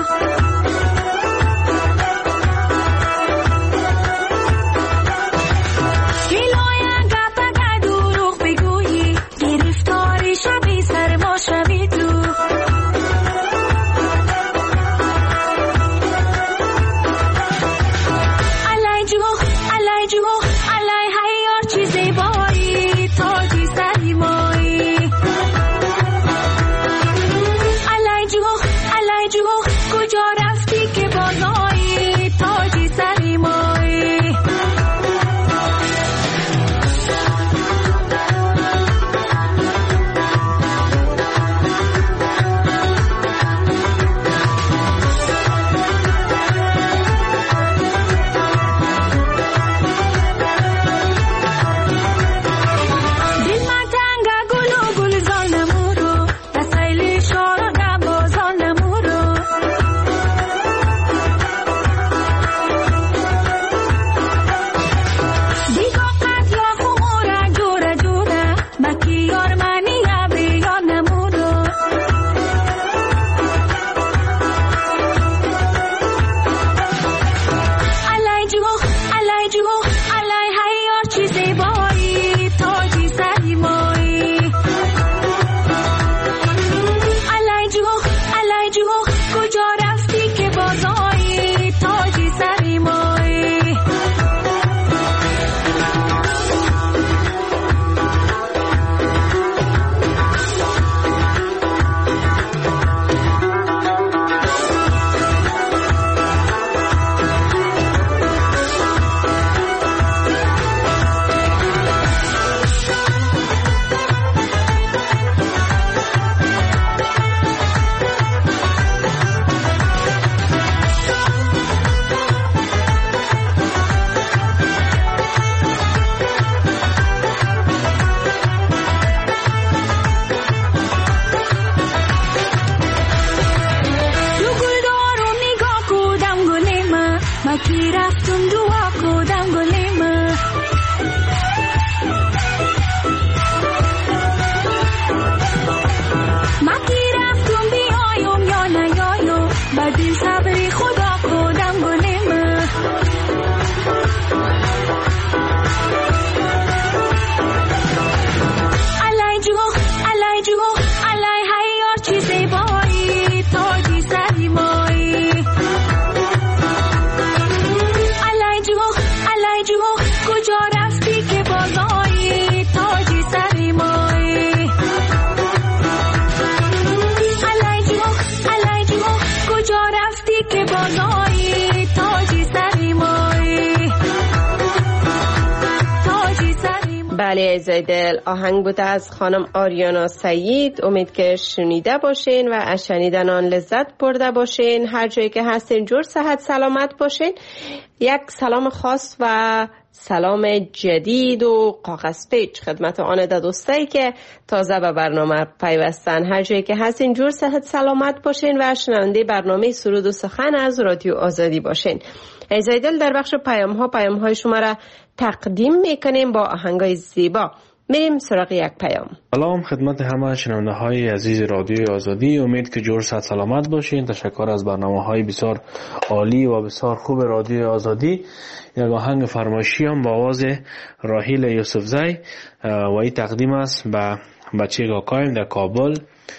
بله زیدل، آهنگ بود از خانم آریانا سعید. امید که شنیده باشین و از شنیدن آن لذت برده باشین. هر جایی که هستین جور صحت سلامت باشین. یک سلام خاص و سلام جدید و کاغذ پیچ خدمت آن دوستایی که تازه به برنامه پیوستن. هر جایی که هستین جور صحت سلامت باشین و شنونده برنامه سرود و سخن از رادیو آزادی باشین. ایزایدل در بخش پیام های شما را تقدیم میکنیم با آهنگای زیبا. میریم سراغ یک پیام. سلام خدمت همه شنونده های عزیز رادیو آزادی. امید که جور صحت سلامت باشین. تشکر از برنامه های بسیار عالی و بسیار خوب رادیو آزادی. یک آهنگ فرمایشی هم با آواز راحیل یوسفزی و این تقدیم است به بچه کاکایم در کابل،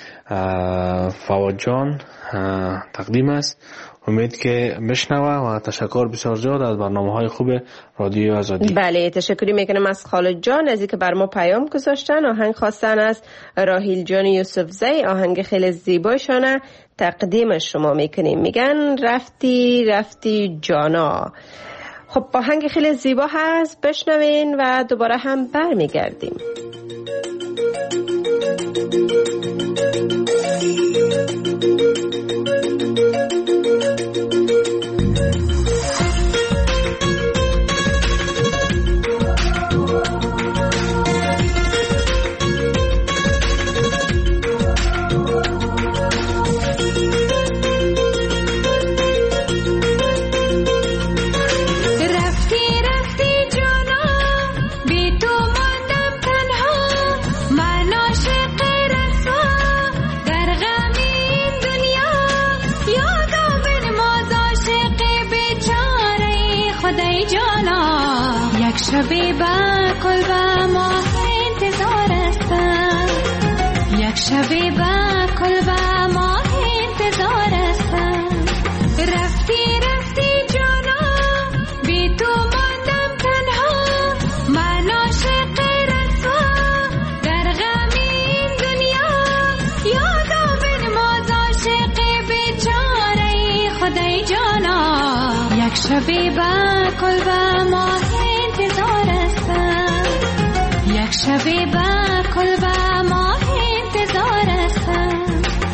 فواد جان تقدیم است. امید که بشنوه و تشکر بسیار زیاد از برنامه‌های خوب رادیو آزادی. بله تشکری میکنم از خالد جان از اینکه بر ما پیام گذاشتن. آهنگ خواستن از راحیل جان یوسفزی، آهنگ خیلی زیبایشانه تقدیم شما میکنیم. میگن رفتی رفتی جانا. خب آهنگ خیلی زیبا هست، بشنوین و دوباره هم برمیگردیم. رفتی رفتی جانا، بی تو ماندم تنها. یک شبی با کل با ماه انتظار هستم، یک شبی با کل با ماه انتظار هستم. رفتی رفتی جانا بی تو ماندم تنها، من عاشق رسوا در غم این دنیا. یادا بنواز عاشق بیچاره خدای جانا، یک شبی با کل با ماه انتظار هستم، یک شبی با کل با ماه انتظار هستم.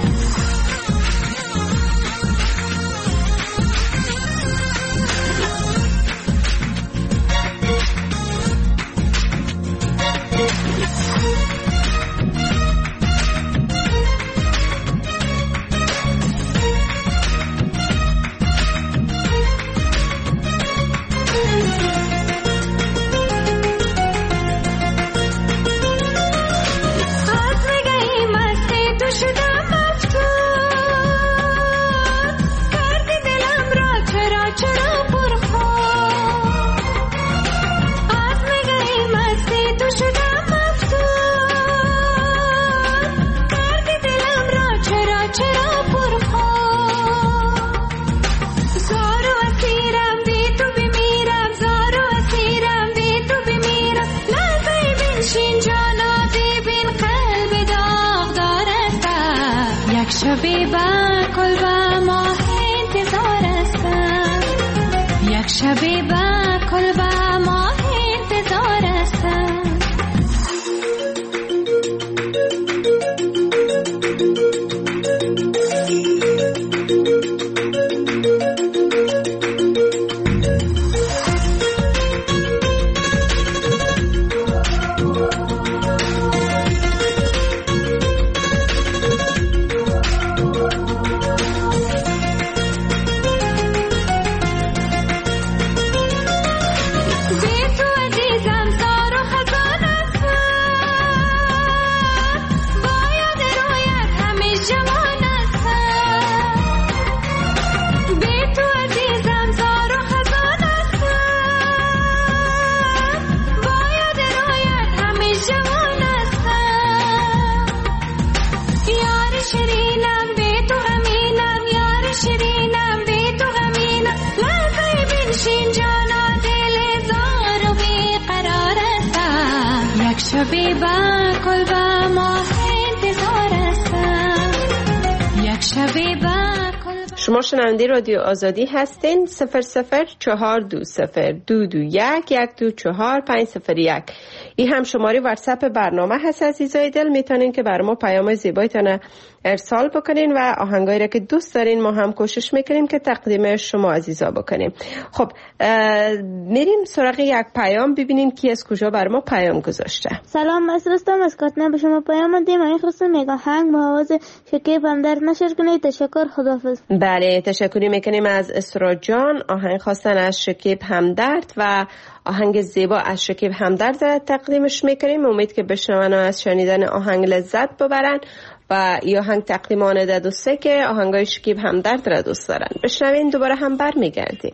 شبی با کل با ماه انتظار هستم، یک شبی با کل با ماه انتظار هستم. شبی با کل با ماه انتظار هستم، یک شبی با کل. شما شنونده رادیو آزادی هستین. 0020221124501. این هم شماره واتساپ برنامه هست. عزیزای دل میتونین که بر ما پیام زیبایتان ارسال بکنین و آهنگایی را که دوست دارین ما هم کوشش میکنیم که تقدیم شما عزیزا بکنیم. خب میریم سراغ یک پیام ببینیم کی از کجا بر ما پیام گذاشته. سلام، مسرستم از کاتنه به شما پیام دیم. این خواستم میگم هنگ با آواز شکیب همدرد نشر کنید. تشکر، خداحافظ. بله، تشکری میکنیم از اسرا جان. آهنگ خواستن از شکیب همدرد و آهنگ زیبا از شکیب همدرد تقدیمش میکنیم. امید که بشنون و از شنیدن آهنگ لذت ببرن و این آهنگ تقدیم آنده دوسته که آهنگای شکیب همدرد را دوست دارن. بشنوین دوباره هم بر میگردیم.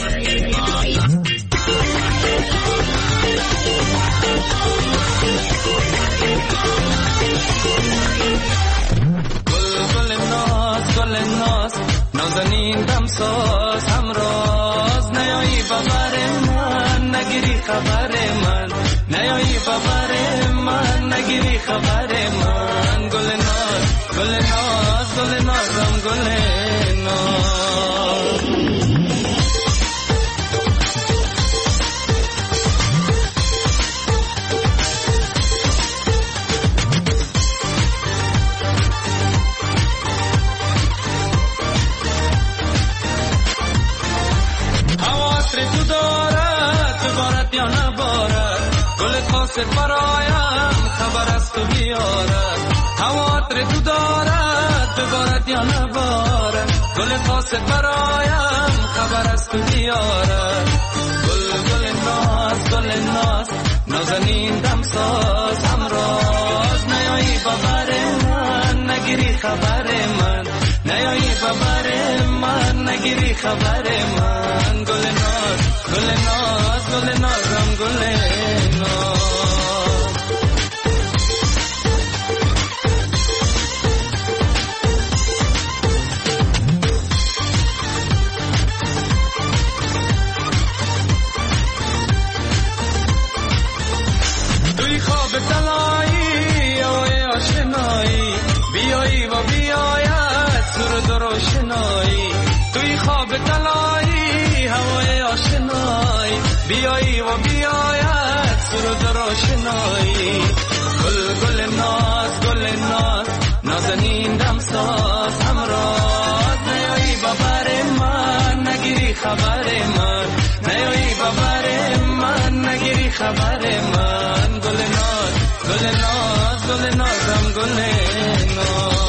گل ناز نازنین دمساز همراز نیایی ببر من نگیری خبر من، نیایی ببر من نگیری خبر من. گل ناز گل ناز گل نازم گل ناز. برایم خبر است تو بیارد، خواطر تو دارد ببارد یا نبارد. گل خاص برایم خبر است تو بیارد. گل ناز نازنین دمساز همراز نیایی ببر من نگیری خبر من، نیایی ببر من نگیری خبر من. گل نازم گل بیایی و بیاید سرود روشنایی. گل گل ناز گل ناز نازنین دمساز همراز. نیایی ببر من نگیری خبر من، نیایی ببر من نگیری خبر من. گل ناز گل ناز گل نازم گل ناز.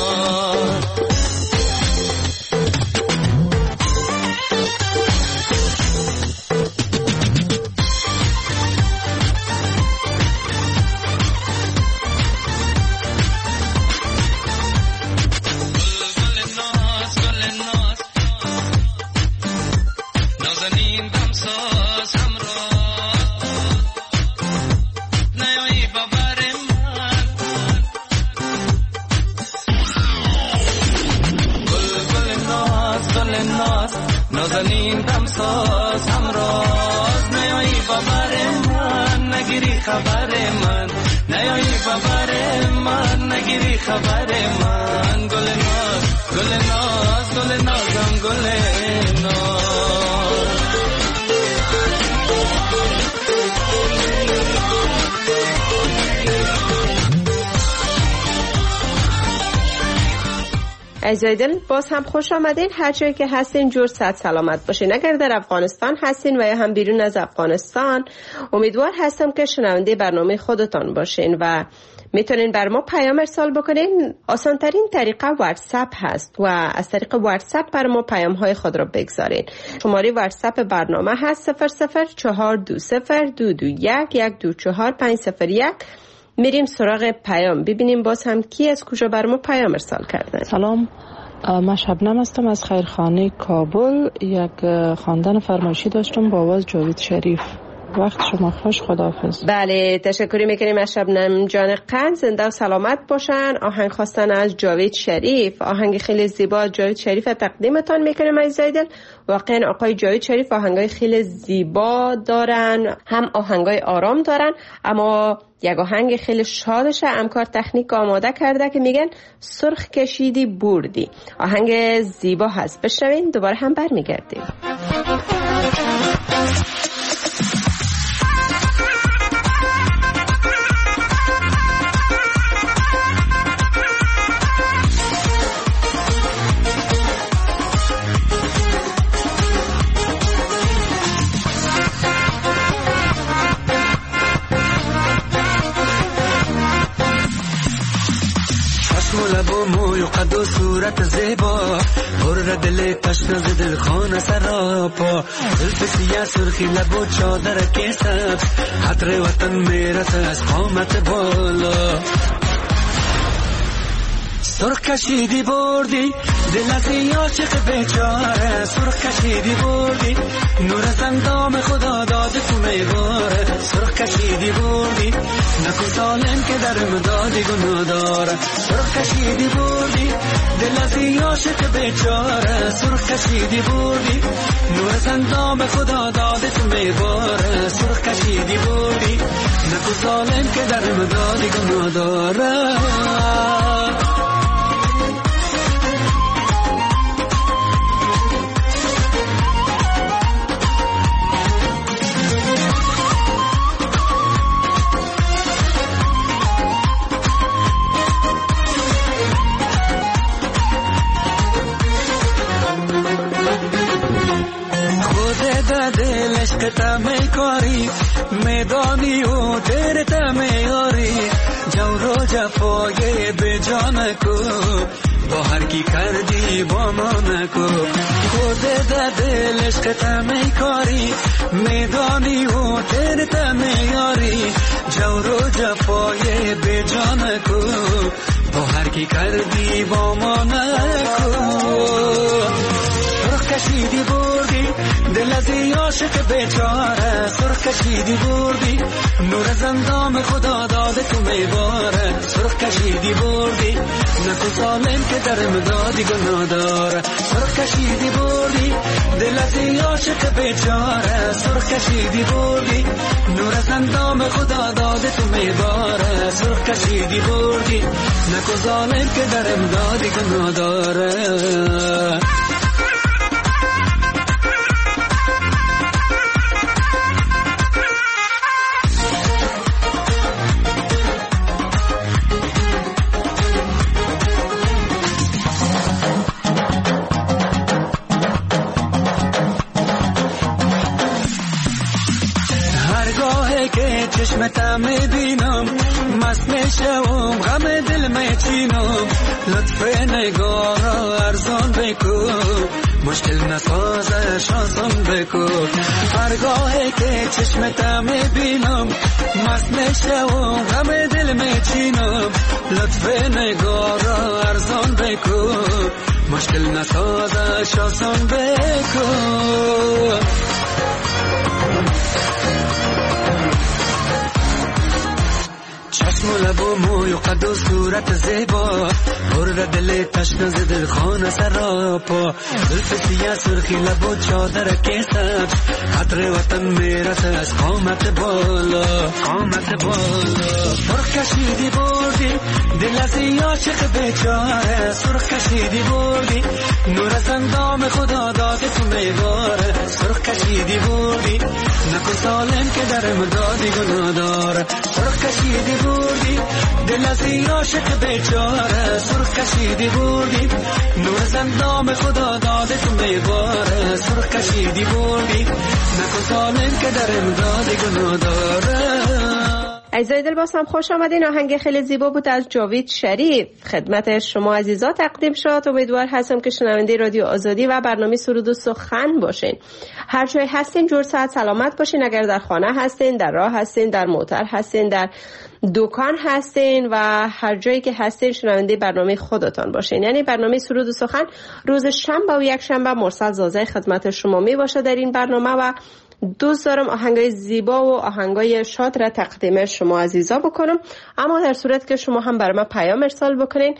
نازنین دمساز همراز. نیایی ببر من نگیری خبر من، نیایی ببر من نگیری خبر من. گل ناز گل ناز گل نازم گل ناز. عزیزای دل باز هم خوش آمدین. هر جایی که هستین جور صحت سلامت باشین. اگر در افغانستان هستین و یا هم بیرون از افغانستان، امیدوار هستم که شنونده برنامه خودتان باشین و میتونین بر ما پیام ارسال بکنین. آسان ترین طریقه واتساپ هست و از طریق واتساپ بر ما پیام های خود را بگذارین. شماره واتساپ برنامه هست 00420221124501. میریم سراغ پیام ببینیم باز هم کی از کجا بر ما پیام ارسال کرده. سلام، من شبنم هستم از خیرخانه کابل. یک خواندن فرمایشی داشتم با آواز جاوید شریف. وقت شما خوش، خداحافظ. بله تشکری میکنیم از شبنم جان قند. زنده و سلامت باشن. آهنگ خواستن از جاوید شریف، آهنگ خیلی زیبا جاوید شریف تقدیمتان میکنیم عزیزای دل. واقعا آقای جاوید شریف آهنگای خیلی زیبا دارن، هم آهنگای آرام دارن، اما یک آهنگ خیلی شادش همکار تکنیک آماده کرده که میگن سرخ کشیدی بردی. آهنگ زیبا هست، بشنوین دوباره هم برمیگردیم. موی و قد و صورت زیبا پر دل تشنه ز دل خانه سراپا. زلف سیاه سرخی لب و چادر که سبز عطر وطن میرسه از قامت بالا. سرخ کشیدی بردی دل از این عاشق بیچاره. سرخ کشیدی بردی نور از اندام خدا داده تو میواره. سرخ کشیدی بردی نکو ظالم که در مدادی گناه داره. سرخ کشیدی بردی دل از این عاشق بیچاره. سرخ کشیدی بردی نور از اندام خدا داده تو میواره. سرخ کشیدی بردی نکو ظالم که در مدادی گناه داره. عشق می کاری میدانی و دیر میاری. جور و جفای به جان کو با هر کی کردی با ما نکو. خود دل عشق می کاری میدانی و دیر میاری. جور و جفای به جان کو با هر کی کردی با ما نکو. سرخ کشیدی بردی دل از این عاشق بیچاره. سرخ کشیدی بردی نور از اندام خدا داده تو میباره. سرخ کشیدی بردی نکو ظالم که در مدادی گناه داره. سرخ کشیدی بردی دل از این عاشق بیچاره. سرخ کشیدی بردی نور از اندام خدا داده تو میباره. سرخ کشیدی بردی نکو ظالم که در مدادی گناه داره. چشمت میبینم مست میشم غم دل میچینم لطف نگاه را ارزان بکن مشکل نسازش آسان بکن هرگاهی که چشمت میبینم مست میشم غم دل میچینم لطف نگاه را ارزان بکن مشکل نسازش آسان بکن چشم و لب و موی و قد و صورت زیبا پر دل تشنه ز دل خانه سراپا زلف سیاه سرخی لب و چادر که سبز قدر وطن میرسه از قامت بالا سرخ کشیدی بردی دل از این عاشق بیچاره سرخ کشیدی بردی نور از اندام خدا داده تو میباره سرخ کشیدی بردی نکن سالم که در امدادی گناه داره سرخ کشیدی بردی دل از این عاشق بیچاره سرخ کشیدی بردی نور از اندام خدا داده تو میباره سرخ کشیدی بردی نکن سالم که در امدادی گناه داره. عزیزای دل باز هم خوش آمدین. آهنگ خیلی زیبا بود از جاوید شریف خدمت شما عزیزا تقدیم شد. امیدوار هستم که شنونده رادیو آزادی و برنامه سرود و سخن باشین. هر جای هستین جور صحت سلامت باشین. اگر در خانه هستین، در راه هستین، در موتر هستین، در دکان هستین و هر جایی که هستین شنونده برنامه خودتان باشین. یعنی برنامه سرود و سخن روز شنبه و یک شنبه مرسل زازه خدمت شما می باشه در این برنامه و دوست دارم آهنگای زیبا و آهنگای شاد را تقدیم شما عزیزا بکنم. اما در صورت که شما هم برای ما پیام ارسال بکنین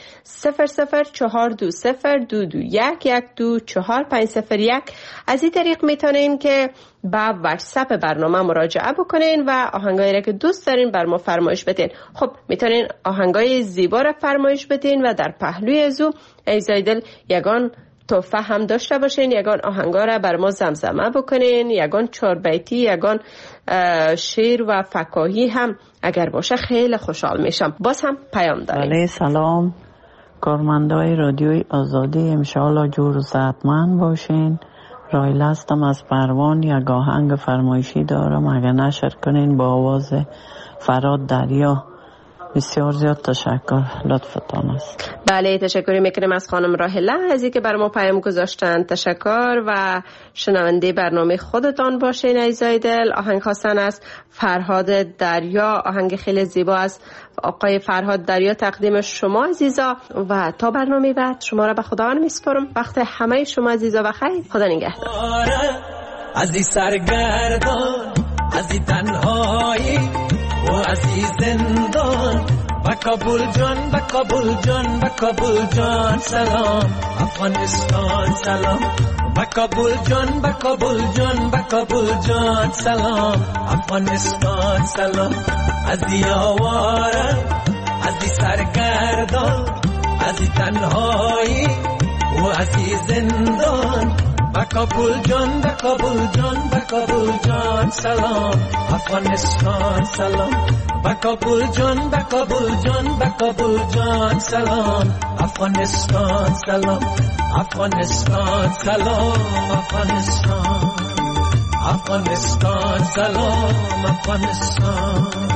0042221124501 از این طریق میتونین که با واتساپ برنامه مراجعه بکنین و آهنگایی را که دوست دارین بر ما فرمایش بدین. خب میتونین آهنگای زیبا را فرمایش بدین و در پهلوی ازو عزیزای دل یگان تحفه هم داشته باشین. یگان آهنگا را بر ما زمزمه بکنین، یگان 4 بیتی، یگان شعر و فکاهی هم اگر باشه خیلی خوشحال میشم. باز هم پیام داریم. بله سلام کارمندای رادیوی آزادی، انشاءالله جور و صحتمند باشین. رایل هستم از پروان. یک آهنگ فرمایشی دارم اگر نشر کنین با آواز فراد دریا. بسیار زیاد تشکر، لطفتان است. بله تشکری میکنم از خانم راهله از اینکه بر ما پیام گذاشتن. تشکر و شنونده برنامه خودتان باشین عزیزای دل. آهنگ خواستن از فرهاد دریا، آهنگ خیلی زیبا از آقای فرهاد دریا تقدیم شما عزیزا و تا برنامه بعد شما را به خدا میسپارم. وقت همه شما عزیزا بخیر. خدا نگهدار. از این سرگردان، از این تنهایی و از این زندان، با کابل جان، با کابل جان، با کابل جان سلام. افغانستان سلام. با کابل جان، با کابل جان، با کابل جان سلام. افغانستان سلام. از این آواره، از این سرگردان، از این تنهایی و از این زندان، با کابل جان، با کابل جان، با کابل جان سلام. افغانستان سلام. با کابل جان، با کابل جان، با کابل جان سلام. افغانستان سلام. افغانستان سلام. افغانستان. افغانستان سلام. افغانستان.